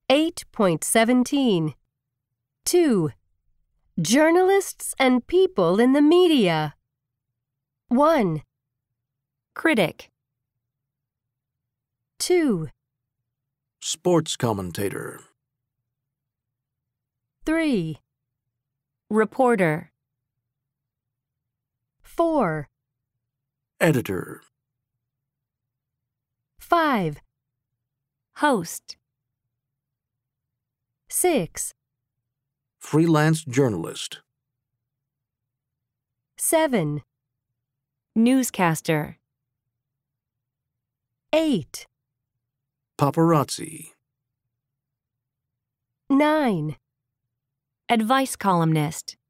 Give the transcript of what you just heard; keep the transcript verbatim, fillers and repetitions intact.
eight point seventeen. two. Journalists and people in the media. one. Critic. two. Sports commentator. three. Reporter. four. Editor. five. Host. six. Freelance journalist. seven. Newscaster. eight. Paparazzi. nine. Advice columnist.